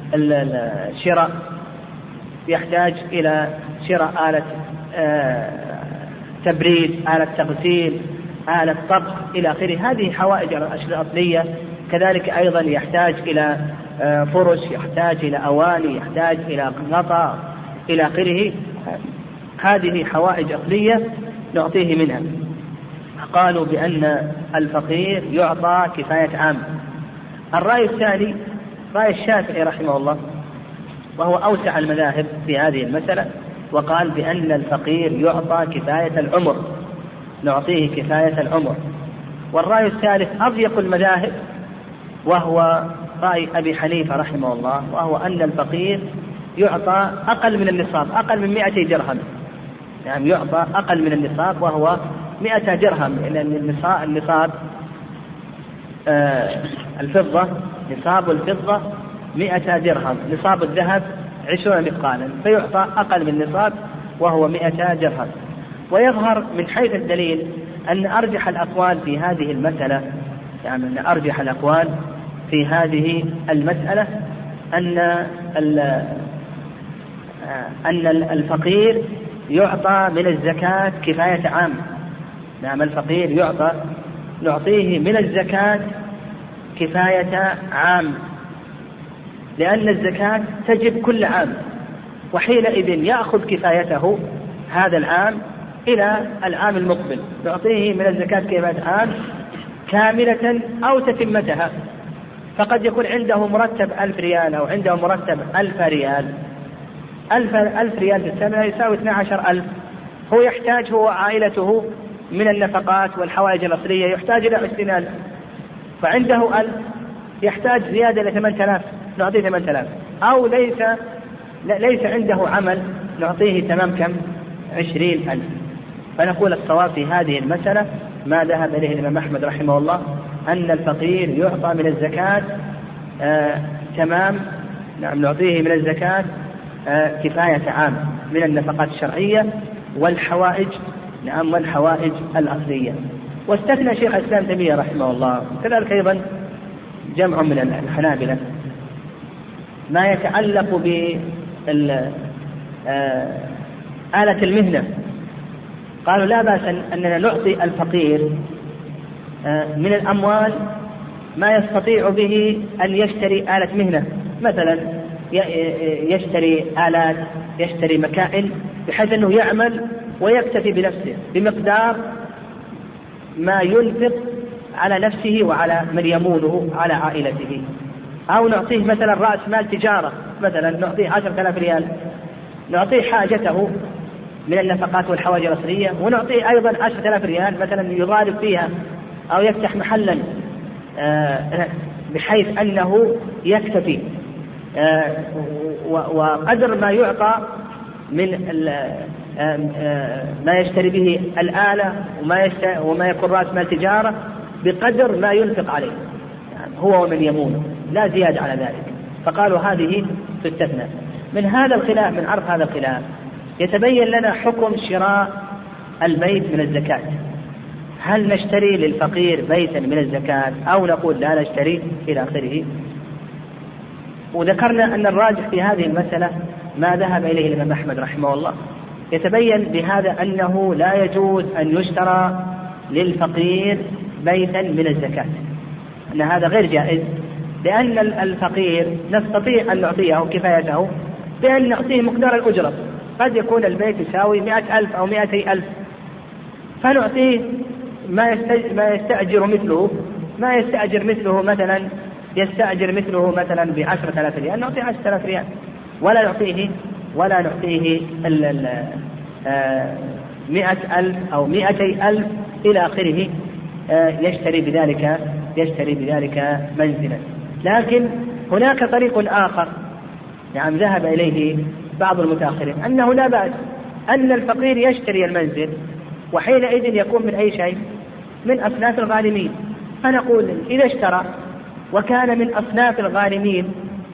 شراء آلة تبريد، آلة تغسيل، آلة طبخ إلى آخره. هذه حوائج الأصلية. كذلك أيضا يحتاج إلى فرش، يحتاج إلى أواني، يحتاج إلى غطاء إلى آخره. هذه حوائج أصلية نعطيه منها. قالوا بأن الفقير يعطى كفاية عام. الرأي الثاني رأي الشافعي رحمه الله، وهو أوسع المذاهب في هذه المسألة، وقال بأن الفقير يعطى كفاية العمر، نعطيه كفاية العمر. والرأي الثالث أضيق المذاهب، وهو رأي أبي حنيفة رحمه الله، وهو أن الفقير يعطى أقل من النصاب، أقل من 200 درهم، يعني يعطى أقل من النصاب وهو 100 درهم، لأن النصاب الفضة، نصاب الفضة 100 درهم، نصاب الذهب 20 مثقالا، فيعطى أقل من النصاب وهو 100 درهم. ويظهر من حيث الدليل أن أرجح الأقوال في هذه المسألة يعني من أرجح الأقوال في هذه المسألة أن الفقير يعطى من الزكاة كفاية عام. نعم، الفقير نعطيه من الزكاة كفاية عام، لأن الزكاة تجب كل عام، وحينئذ يأخذ كفايته هذا العام إلى العام المقبل، نعطيه من الزكاة كفاية عام كاملة أو تتمتها. فقد يكون عنده مرتب 1000 ريال أو عنده مرتب 1000 ريال. 1000 ريال في السنة يساوي 12,000. هو يحتاج، هو عائلته من النفقات والحوائج الأصلية يحتاج إلى 20,000، فعنده 1000 يحتاج زيادة إلى 8,000، نعطيه 8,000. أو ليس عنده عمل، نعطيه تمام كم؟ 20,000. فنقول الصواب في هذه المسألة ما ذهب إليه الإمام أحمد رحمه الله، أن الفقير يعطى من الزكاة تمام. نعم، نعطيه من الزكاة كفاية عام من النفقات الشرعية والحوائج، نعم، والحوائج الأصلية. واستثنى شيخ الإسلام تيمية رحمه الله، كذلك أيضا جمع من الحنابلة، ما يتعلق بآلة المهنة. قالوا لا بأس أننا نعطي الفقير من الأموال ما يستطيع به أن يشتري آلة مهنة، مثلا يشتري آلات، يشتري مكائن، بحيث أنه يعمل ويكتفي بنفسه بمقدار ما ينفق على نفسه وعلى من يمونه على عائلته. أو نعطيه مثلا رأس مال تجارة، مثلا نعطيه 10,000 ريال، نعطيه حاجته من النفقات والحوائج الأصلية، ونعطيه أيضا 10,000 ريال مثلا يضارب فيها أو يفتح محلا بحيث أنه يكتفي، وقدر ما يعطى من ما يشتري به الآلة وما يكون رأس مال تجارة بقدر ما ينفق عليه يعني هو ومن يمونه، لا زيادة على ذلك. فقالوا هذه تستثنى من هذا الخلاف. من عرض هذا الخلاف يتبين لنا حكم شراء البيت من الزكاة. هل نشتري للفقير بيتا من الزكاة أو نقول لا نشتري إلى آخره؟ وذكرنا أن الراجح في هذه المسألة ما ذهب إليه الإمام أحمد رحمه الله. يتبين بهذا أنه لا يجوز أن يشترى للفقير بيتا من الزكاة، أن هذا غير جائز، لأن الفقير نستطيع أن نعطيه كفايته بأن نعطيه مقدار الأجرة. قد يكون البيت يساوي 100,000 أو 200,000، فنعطيه ما يستأجر مثله مثلا يستأجر مثله مثلا ب10,000 ريال، نعطيه 10,000 ريال، ولا نعطيه 100,000 أو 200,000 إلى آخره يشتري بذلك منزلا. لكن هناك طريق آخر يعني ذهب إليه بعض المتأخرين، أنه لا بأس أن الفقير يشتري المنزل، وحينئذ يكون من أي شيء؟ من أصناف الغارمين. فنقول إذا اشترى وكان من أصناف الغارمين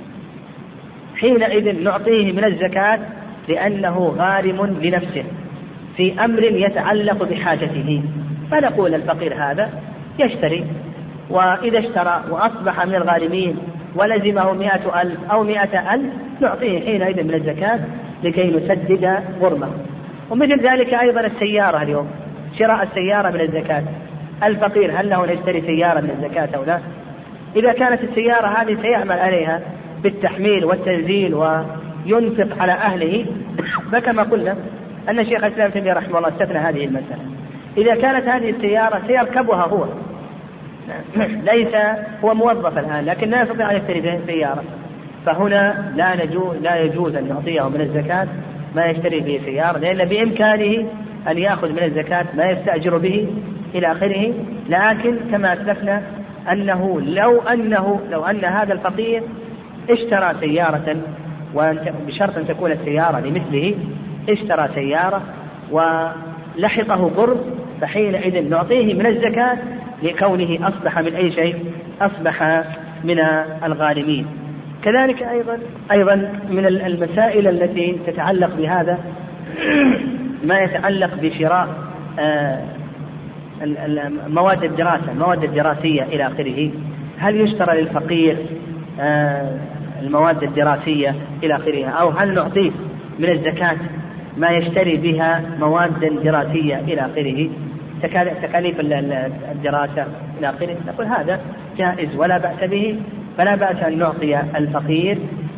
حينئذ نعطيه من الزكاة، لأنه غارم لنفسه في أمر يتعلق بحاجته. فنقول الفقير هذا يشتري، وإذا اشترى وأصبح من الغارمين ولزمه 100,000 أو 100,000 نعطيه حينئذ من الزكاة لكي نسدد غرمه. ومثل ذلك أيضا السيارة، اليوم شراء السيارة من الزكاة، الفقير هل له أن يشتري سيارة من الزكاة أو لا؟ إذا كانت السيارة هذه سيعمل عليها بالتحميل والتنزيل وينفق على أهله، فكما قلنا أن شيخ الإسلام تيمية رحمه الله استثنى هذه المسألة. إذا كانت هذه السيارة سيركبها هو، ليس هو موظف الآن لكن لا يستطيع أن يشتري سيارة، فهنا لا يجوز أن يعطيه من الزكاة ما يشتري به سيارة، لأن بإمكانه أن يأخذ من الزكاة ما يستأجر به إلى آخره. لكن كما أسلفنا أنه لو أن هذا الفقير اشترى سيارة، وبشرط أن تكون السيارة لمثله، اشترى سيارة ولحقه قرض، فحينئذ نعطيه من الزكاة لكونه أصبح من أي شيء؟ أصبح من الغارمين. كذلك أيضا من المسائل التي تتعلق بهذا ما يتعلق بشراء مواد الدراسة، المواد الدراسية إلى آخره، هل يشترى للفقير المواد الدراسية إلى آخره، أو هل نعطيه من الزكاة ما يشتري بها مواد دراسية إلى آخره، تكاليف الدراسة إلى آخره؟ نقول هذا جائز ولا بأس به، فلا بأس أن نعطي الفقير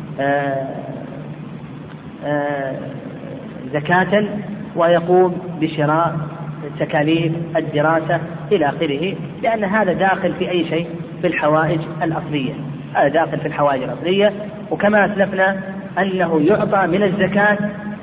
زكاة ويقوم بشراء تكاليف الدراسة إلى آخره، لأن هذا داخل في أي شيء في الحوائج الأصلية، هذا داخل في الحوائج الأصلية. وكما أسلفنا أنه يعطى من الزكاة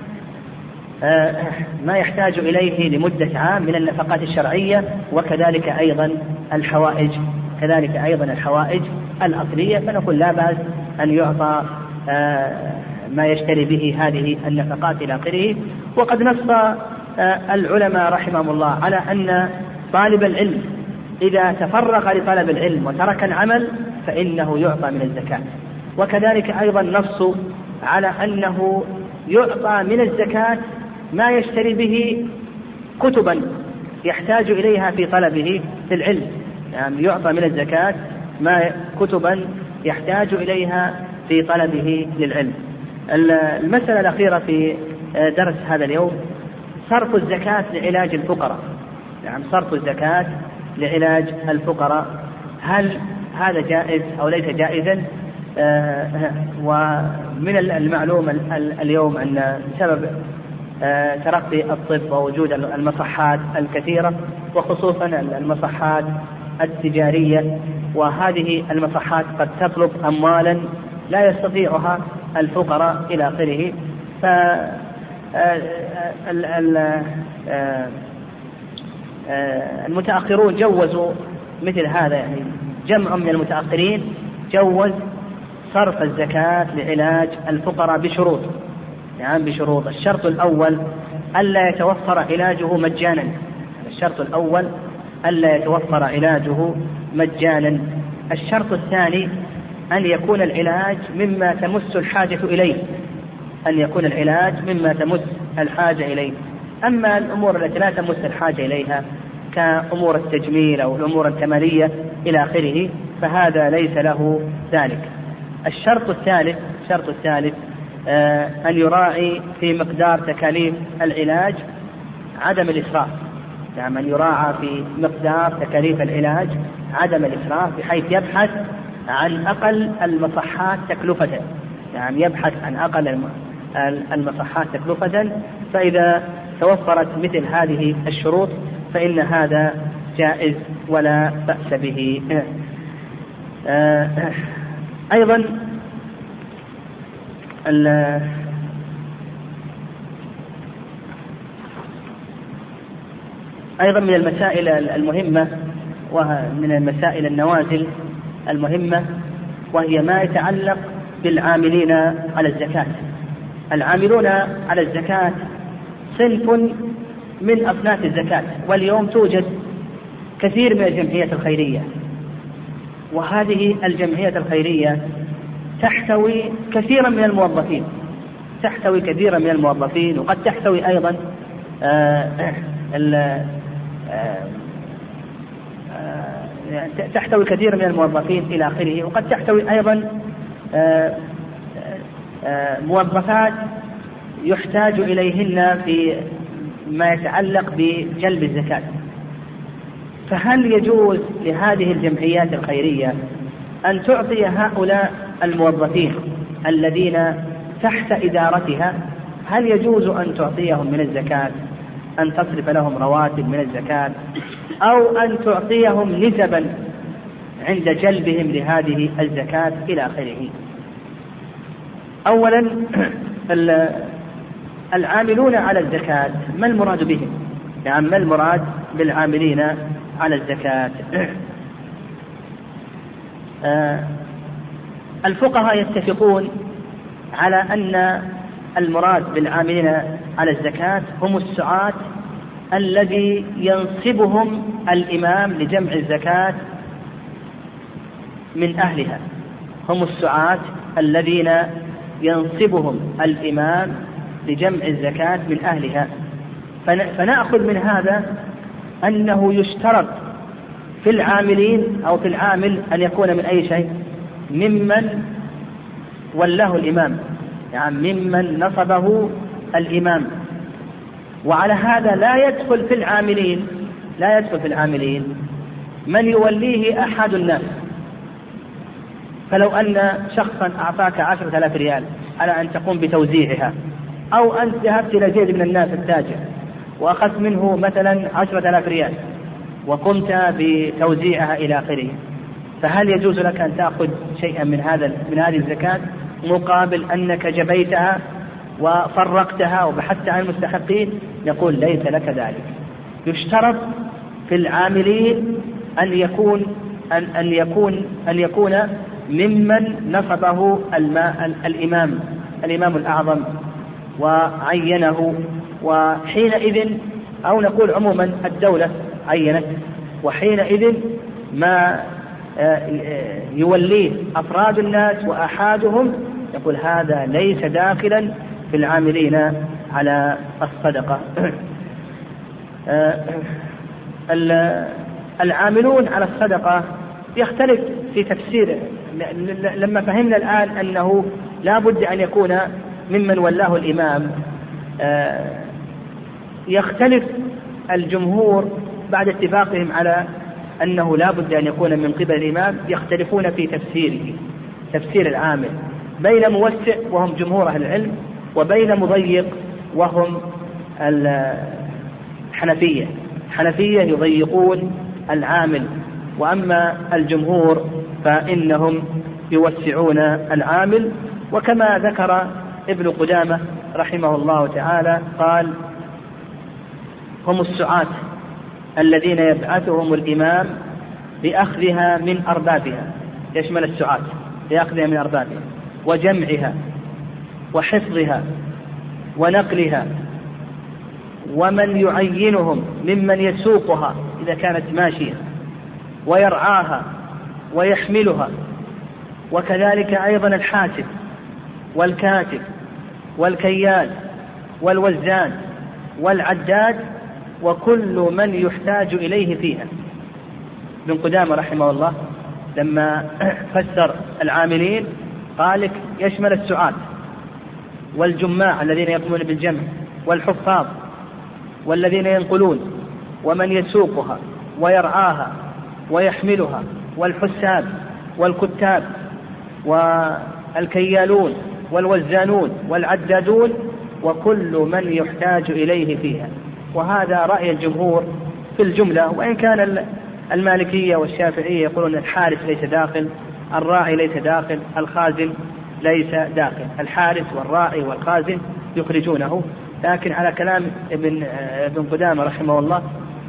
ما يحتاج إليه لمدة عام من النفقات الشرعية، وكذلك أيضا الحوائج، كذلك أيضا الحوائج الأصلية، فنقول لا بأس أن يعطى ما يشتري به هذه النفقات إلى آخره. وقد نص العلماء رحمهم الله على أن طالب العلم إذا تفرغ لطلب العلم وترك العمل فإنه يعطى من الزكاة، وكذلك أيضا نص على أنه يعطى من الزكاة ما يشتري به كتبا يحتاج إليها في طلبه في العلم، يعني يعطى من الزكاة ما كتبا يحتاج إليها في طلبه للعلم. المسألة الأخيرة في درس هذا اليوم صرف الزكاة لعلاج الفقراء، يعني صرف الزكاة لعلاج الفقراء، هل هذا جائز أو ليس جائزا؟ ومن المعلوم اليوم أن سبب ترقي الطب ووجود المصحات الكثيرة، وخصوصا المصحات التجارية، وهذه المصحات قد تطلب أموالا لا يستطيعها الفقراء إلى آخره، المتأخرون جوزوا مثل هذا، يعني جمع من المتأخرين جوز صرف الزكاة لعلاج الفقراء بشروط، يعني بشروط. الشرط الأول ألا يتوفر علاجه مجانا، الشرط الأول ألا يتوفر علاجه مجانا. الشرط الثاني أن يكون العلاج مما تمس الحاجة إليه، أن يكون العلاج مما تمس الحاجة إليه. أما الأمور التي لا تمس الحاجة إليها كأمور التجميل أو الأمور الكمالية إلى آخره فهذا ليس له ذلك. الشرط الثالث أن يراعي في مقدار تكاليف العلاج عدم الإسراف، يعني أن يراعى في مقدار تكاليف العلاج عدم الإسراف، بحيث يبحث عن أقل المصحات تكلفة، يعني يبحث عن أقل المصحات تكلفة. فإذا توفرت مثل هذه الشروط فإن هذا جائز ولا بأس به. أيضا من المسائل المهمة ومن المسائل النوازل المهمة وهي ما يتعلق بالعاملين على الزكاة. العاملون على الزكاة صنف من أصناف الزكاة، واليوم توجد كثير من الجمعيات الخيرية، وهذه الجمعية الخيرية تحتوي كثيرا من الموظفين، وقد تحتوي أيضا تحتوي كثير من الموظفين إلى آخره، وقد تحتوي أيضا موظفات يحتاج إليهن في ما يتعلق بجلب الزكاة. فهل يجوز لهذه الجمعيات الخيرية أن تعطي هؤلاء الموظفين الذين تحت إدارتها، هل يجوز أن تعطيهم من الزكاة، أن تصرف لهم رواتب من الزكاة، أو أن تعطيهم نسبا عند جلبهم لهذه الزكاة إلى آخره؟ أولا العاملون على الزكاة ما المراد بهم؟ يعني ما المراد بالعاملين على الزكاة؟ الفقهاء يتفقون على أن المراد بالعاملين على الزكاة هم السعاة الذي ينصبهم الإمام لجمع الزكاة من أهلها، هم السعاة الذين ينصبهم الإمام لجمع الزكاة من أهلها. فنأخذ من هذا أنه يشترط في العاملين أو في العامل أن يكون من أي شيء؟ ممن ولاه الإمام، يعني ممن نصبه الإمام. وعلى هذا لا يدخل في العاملين من يوليه أحد الناس. فلو أن شخصا أعطاك 10,000 ريال على أن تقوم بتوزيعها، أو أنت ذهبت إلى زيد من الناس التاجر وأخذت منه مثلا 10,000 ريال وقمت بتوزيعها إلى آخره، فهل يجوز لك أن تأخذ شيئا من هذه الزكاة مقابل أنك جبيتها وفرقتها وبحثت عن المستحقين؟ نقول ليس لك ذلك. يشترط في العاملين أن يكون ممن نصبه الإمام الأعظم وعينه، وحينئذ أو نقول عموما الدولة عينت، وحينئذ ما يوليه أفراد الناس وأحادهم يقول هذا ليس داخلا في العاملين على الصدقة. العاملون على الصدقة يختلف في تفسير. لما فهمنا الآن أنه لا بد أن يكون ممن ولاه الإمام، يختلف الجمهور بعد اتفاقهم على أنه لا بد أن يكون من قبل الإمام، يختلفون في تفسير العامل بين موسع وهم جمهور أهل العلم، وبين مضيق وهم الحنفية يضيقون العامل، وأما الجمهور فإنهم يوسعون العامل. وكما ذكر ابن قدامة رحمه الله تعالى قال هم السعاة الذين يبعثهم الإمام لأخذها من أربابها، يشمل السعاة لأخذها من أربابها وجمعها وحفظها ونقلها، ومن يعينهم ممن يسوقها إذا كانت ماشية ويرعاها ويحملها، وكذلك أيضا الحاسب والكاتب والكيال والوزان والعداد وكل من يحتاج إليه فيها. ابن قدامة رحمه الله لما فسر العاملين قال لك يشمل السعاة والجماع الذين يقومون بالجمع والحفاظ والذين ينقلون ومن يسوقها ويرعاها ويحملها والحساب والكتاب والكيالون والوزانون والعدادون وكل من يحتاج إليه فيها. وهذا رأي الجمهور في الجملة، وإن كان المالكية والشافعية يقولون الحارس ليس داخل، الراعي ليس داخل، الخازن ليس داخل. الحارس والراعي والخازن يخرجونه، لكن على كلام ابن قدامة رحمه الله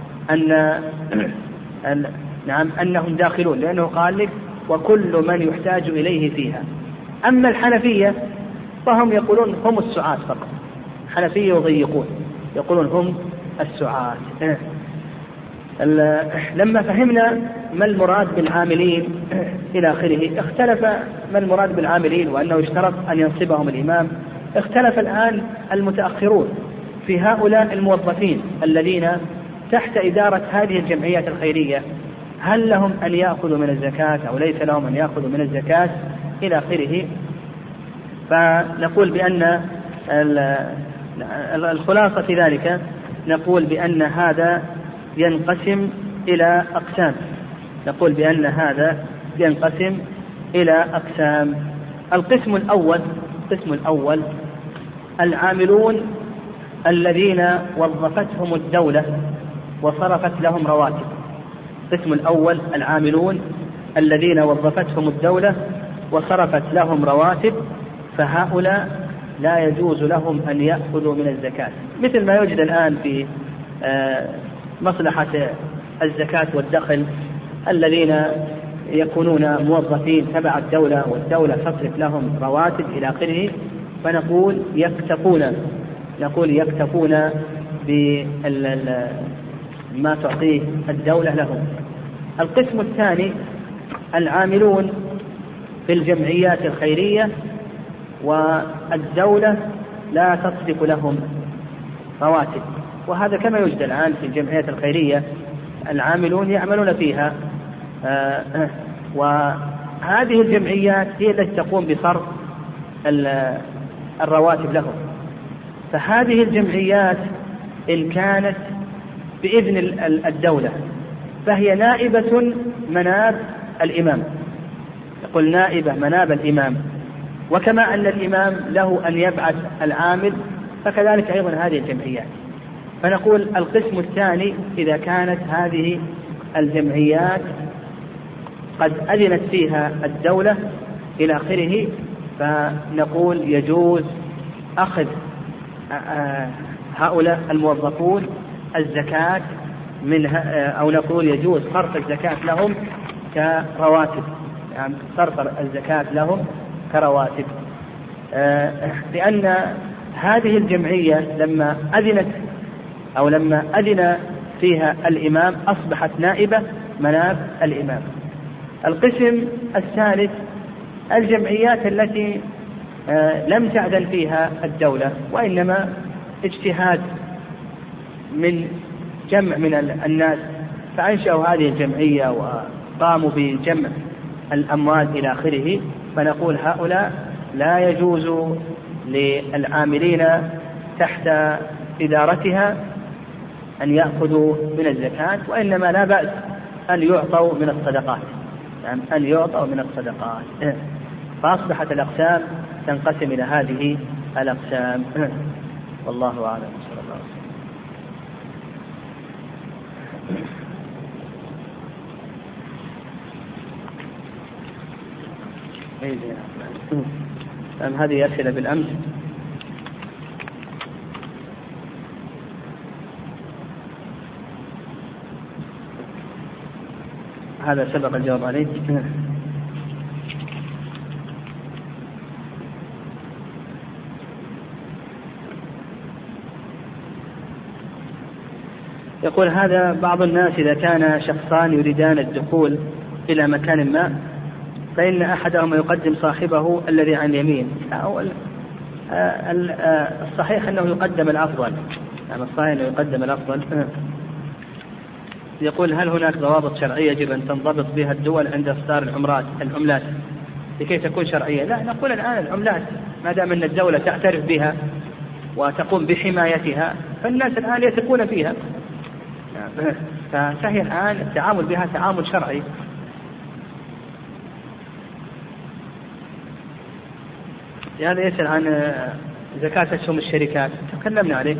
أنهم داخلون، لأنه قال لك وكل من يحتاج إليه فيها. أما الحنفية فهم يقولون هم السعاة فقط، الحنفية يضيقون يقولون هم السعاة. لما فهمنا ما المراد بالعاملين إلى آخره اختلف ما المراد بالعاملين وأنه يشترط أن ينصبهم الإمام. اختلف الآن المتأخرون في هؤلاء الموظفين الذين تحت إدارة هذه الجمعيات الخيرية، هل لهم أن يأخذوا من الزكاة أو ليس لهم أن يأخذوا من الزكاة إلى آخره. فنقول بأن الخلاصة في ذلك نقول بأن هذا ينقسم إلى أقسام. نقول بأن هذا ينقسم إلى أقسام. القسم الأول العاملون الذين وظفتهم الدولة وصرفت لهم رواتب. القسم الأول العاملون الذين وظفتهم الدولة وصرفت لهم رواتب، فهؤلاء لا يجوز لهم أن يأخذوا من الزكاة، مثل ما يوجد الآن في مصلحة الزكاة والدخل الذين يكونون موظفين تبع الدولة والدولة تصرف لهم رواتب إلى آخره، فنقول يكتفون بما تعطيه الدولة لهم. القسم الثاني العاملون في الجمعيات الخيرية والدولة لا تصرف لهم رواتب، وهذا كما يوجد الآن في الجمعيات الخيرية العاملون يعملون فيها، وهذه الجمعيات هي التي تقوم بصرف الرواتب لهم. فهذه الجمعيات إن كانت بإذن الدولة فهي نائبة مناب الإمام، يقول نائبة مناب الإمام، وكما أن الإمام له أن يبعث العامل فكذلك أيضا هذه الجمعيات. فنقول القسم الثاني إذا كانت هذه الجمعيات قد أذنت فيها الدولة إلى آخره، فنقول يجوز أخذ هؤلاء الموظفون الزكاة منها، أو نقول يجوز صرف الزكاة لهم كرواتب، يعني صرف الزكاة لهم كرواتب، لأن هذه الجمعية لما أذنت أو لما أذن فيها الإمام أصبحت نائبة مناب الإمام. القسم الثالث الجمعيات التي لم تأذن فيها الدولة وإنما اجتهاد من جمع من الناس فأنشأوا هذه الجمعية وقاموا بجمع الأموال إلى آخره، فنقول هؤلاء لا يجوز للعاملين تحت إدارتها أن يأخذوا من الزكاة، وإنما لا بأس أن يعطوا من الصدقات، يعني أن يعطوا من الصدقات. فأصبحت الأقسام تنقسم إلى هذه الأقسام، والله أعلم. صلى الله عليه وسلم. هذه أسئلة بالأمس. هذا سبق الجواب عليه. يقول هذا بعض الناس إذا كان شخصان يريدان الدخول إلى مكان ما فإن أحدهما يقدم صاحبه الذي عن يمين، الصحيح أنه يقدم الأفضل، يعني الصحيح أنه يقدم الأفضل. يقول هل هناك ضوابط شرعية يجب أن تنضبط بها الدول عند إصدار العملات لكي تكون شرعية؟ لا، نقول الآن العملات ما دام أن الدولة تعترف بها وتقوم بحمايتها فالناس الآن يثقون فيها، فهي الآن التعامل بها تعامل شرعي. هذا يسأل عن زكاة أسهم الشركات، تكلمنا عليه.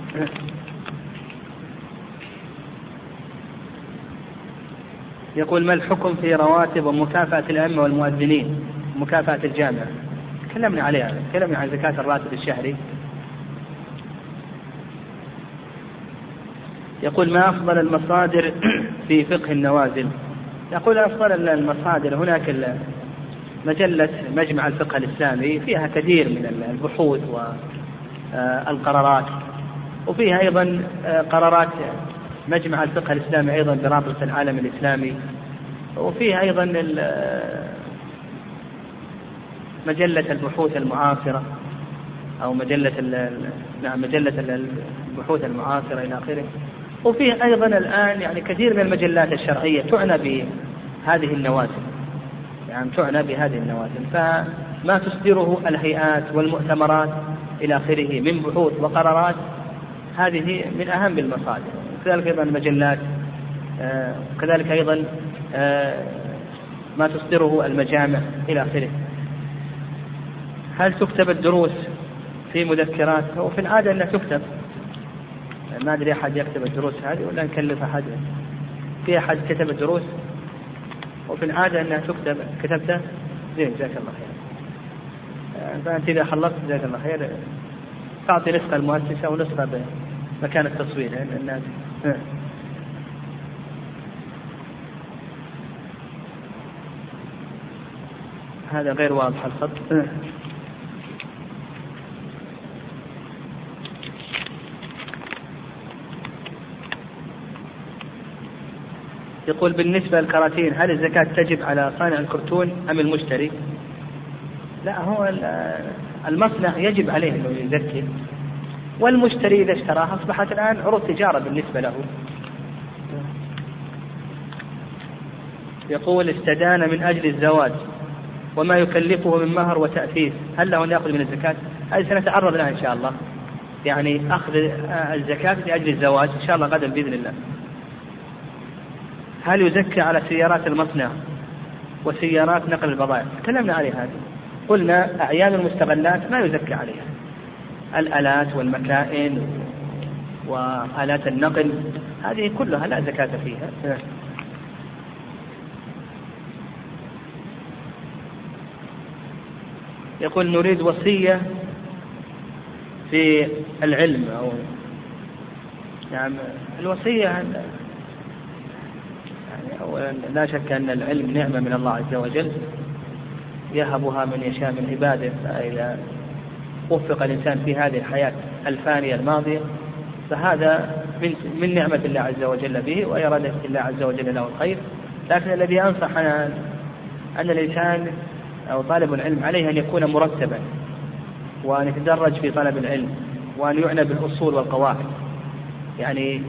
يقول ما الحكم في رواتب ومكافأة الأئمة والمؤذنين ومكافأة الجامعة؟ تكلمنا عليها، تكلمنا عن زكاة الراتب الشهري. يقول ما أفضل المصادر في فقه النوازل؟ يقول أفضل المصادر هناك مجلة مجمع الفقه الإسلامي، فيها كثير من البحوث والقرارات، وفيها أيضا قرارات مجمع الفقه الإسلامي أيضا برابطة العالم الإسلامي، وفيها أيضا مجلة البحوث المعاصرة أو مجلة البحوث المعاصرة إلى آخره. وفيه أيضا الآن يعني كثير من المجلات الشرعية تعنى بهذه النوازل، يعني تعنى بهذه النوازل، فما تصدره الهيئات والمؤتمرات إلى آخره من بحوث وقرارات هذه من أهم المصادر. كذلك أيضا المجلات، كذلك أيضا ما تصدره المجامع إلى آخره. هل تكتب الدروس في مذكرات؟ وفي العادة أنها تكتب، ما أدري أحد يكتب الدروس هذه ولا نكلف أحد. في أحد كتب الدروس وفي العادة أنها تكتب. كتبتها؟ زين، جزاك الله خير. فأنت إذا خلصت جزاك الله خير تعطي نسخة المؤسسة ونسخة بمكان التصوير الناس. هذا غير واضح الخط. يقول بالنسبة للكراتين هل الزكاة تجب على صانع الكرتون أم المشتري؟ لا، هو المصنع يجب عليه أنه يزكي، والمشتري إذا اشتراها أصبحت الآن عروض تجارة بالنسبة له. يقول استدان من أجل الزواج وما يكلفه من مهر وتأثير، هل له أن يأخذ من الزكاة؟ هذه سنتعرض لها إن شاء الله، يعني أخذ الزكاة لأجل الزواج إن شاء الله غدا بإذن الله. هل يزكى على سيارات المصنع وسيارات نقل البضائع؟ تكلمنا عليها هذه، قلنا أعيان المستغلات ما يزكى عليها، الآلات والمكائن وآلات النقل هذه كلها لا زكاة فيها. يقول نريد وصية في العلم، أو يعني الوصية يعني أولا لا شك أن العلم نعمة من الله عز وجل يهبها من يشاء من عباده، فإذا وفق الإنسان في هذه الحياة الفانية الماضية فهذا من نعمة الله عز وجل به وإرادة الله عز وجل له الخير. لكن الذي أنصح أن الإنسان أو طالب العلم عليه أن يكون مرتبا، وأن يتدرج في طلب العلم، وأن يعنى بالأصول والقواعد، يعني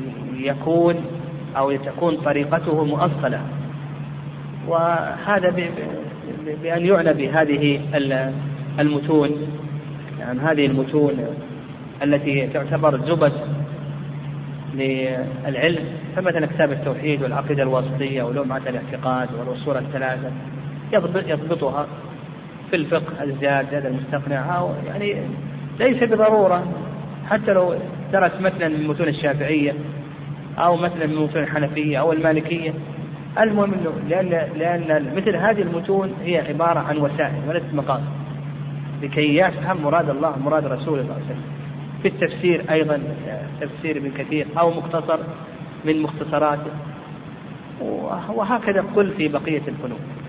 تكون طريقته مؤصلة، وهذا بأن يعنى بهذه المتون، يعني هذه المتون التي تعتبر زبد للعلم، فمثلا كتاب التوحيد والعقيدة الواسطية ولمعة الاعتقاد والأصول الثلاثة يضبطها في الفقه الزاد المستقنع، أو يعني ليس بضرورة حتى لو درس مثلا من متون الشافعية أو مثلا من متون الحنفية أو المالكية، المهم إنه لأن مثل هذه المتون هي عبارة عن وسائل وليست مقاصد، لكي يفهم مراد الله مراد رسوله صلى الله عليه وسلم. في التفسير أيضا تفسير ابن كثير أو مختصر من مختصراته، وهكذا قل في بقية الفنون.